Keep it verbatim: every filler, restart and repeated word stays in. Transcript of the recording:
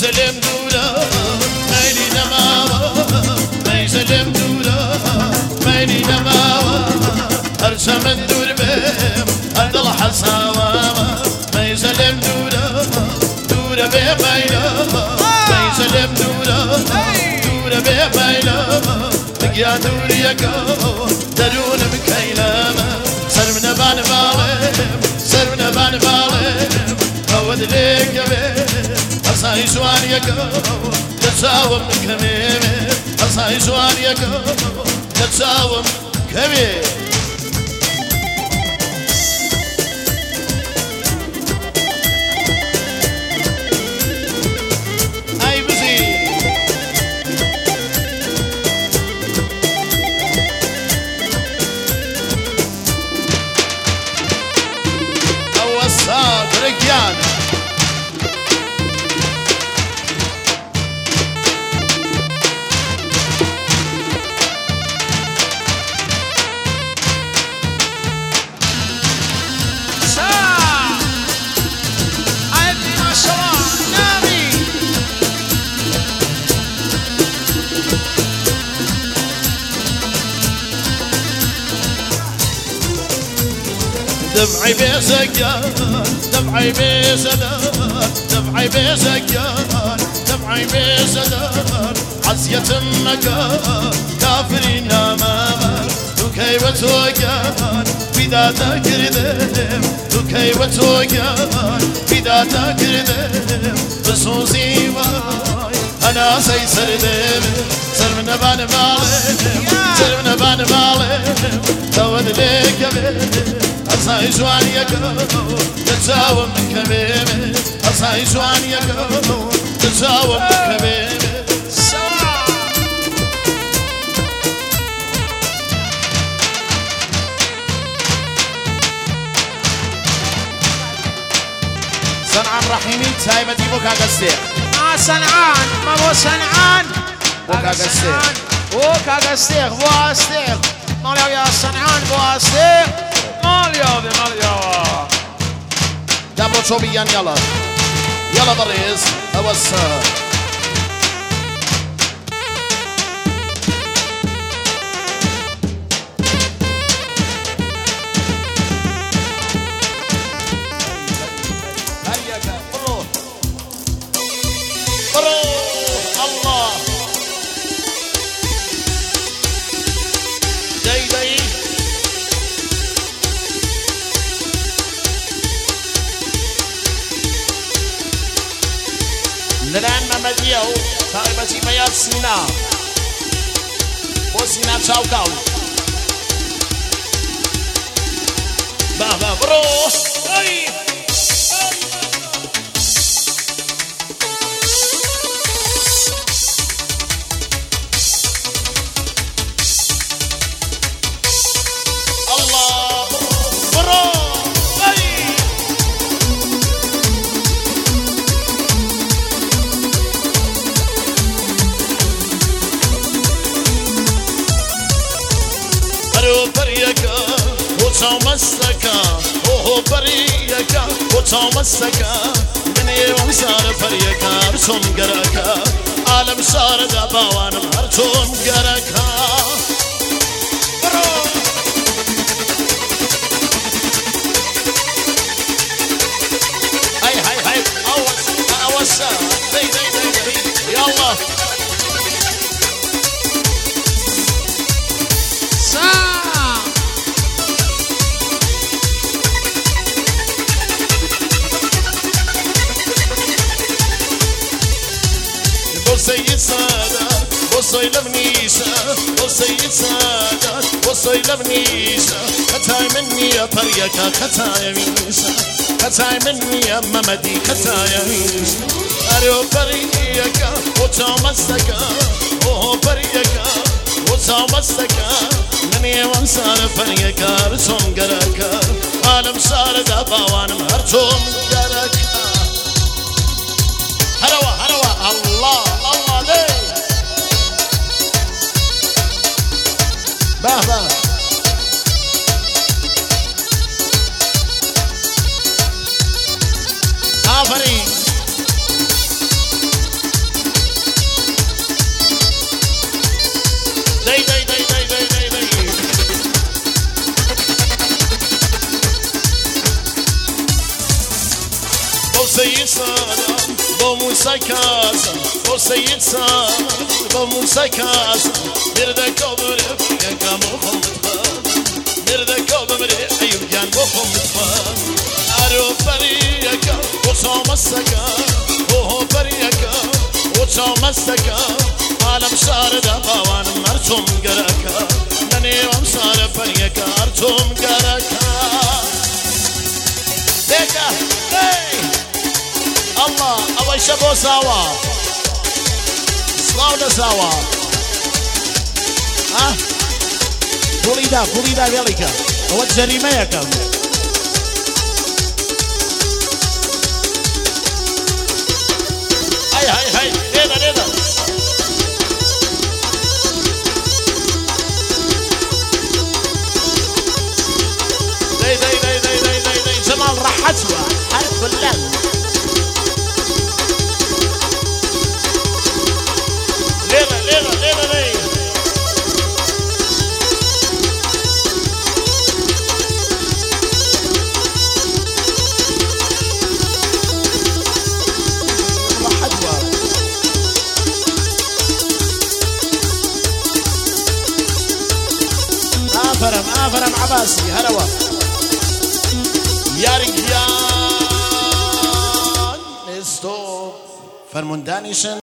ميزلم دورا ميلي نماوا ميزلم دورا ميلي نماوا أرسى من دور بهم أدل حساوا ميزلم دورا دورا بميلا ميزلم دورا دورا بميلا يا دوري يا كو درون مكيلامة سرمنا بان بالم سرمنا بان بالم هود ليك يا بيه أصاي سوان يا كو تساوم كميم أصاي سوان يا كو تساوم كميم دمعي بسكان دمعي بسدان دمعي بسكان دمعي بسدان عزية النكا كافرين أمامك وكيف توقان بدا تكردم وكيف توقان بدا تكردم بصوصي واي أنا سيسر دم سرمنا بان بالم سرمنا بان بالم تود ليك يا بيه أصاي سوان يا كو تساوم كميم أصاي سوان يا كو تساوم كميم صنعان رحيمي تايمة دي بوكا قستير ما صنعان ما بو صنعان بوكا قستير بوكا قستير بو قستير ماليو يا صنعان بو قستير ماليو دي ماليو دابو شوبيان يلا يلا بريز اوسها لەلایەن مەمەدیە و تایبەتی بەیاد سینا بۆ سینا چاوکاو با با بڕۆ ئەی مستكا اوه بريكا وطا مستكا من يوم صار فريكا رسوم قركا عالم صار دابا وانا مرتوم قركا هاي هاي هاي اوس اوسا دي دي دي دي يلا سيد سادات وصي لبنيسة وسيد سادات وصي لبنيسة خطاي مني يا بريكا خطاي ميسة خطاي مني يا ممدي خطاي ميسة أريو بريكا وتامسكا وهو بريكا وتامسكا من يوم صار بريكا رسوم قركا عالم صار دابا وانا مرتوم قركا هلوا هلوا الله الله ليه باه باه آفرين سيد سلام بو موسى كاسم بو سيد سلام بو موسى كاسم نردك وبمري يا مخم نردك وبمري أيوب جان بخم أرو بريك وصام السكا وهو بريك وصام السكا عالم شارد باوان مرتم قركا نني ومسار بريك أرتم قركا ديكا اي الله أول شبو سوا سلاونا سوا ها بوليدا بوليدا فيليكا هو الجريمة يكم هاي هاي هاي ليدا ليدا دي دي دي دي دي دي دي جمال راحتوا حرف اللام ليدا ليدا ليدا ليدا آفرم آفرم عباسي هلوا يا رجال استوب فرموندانيشن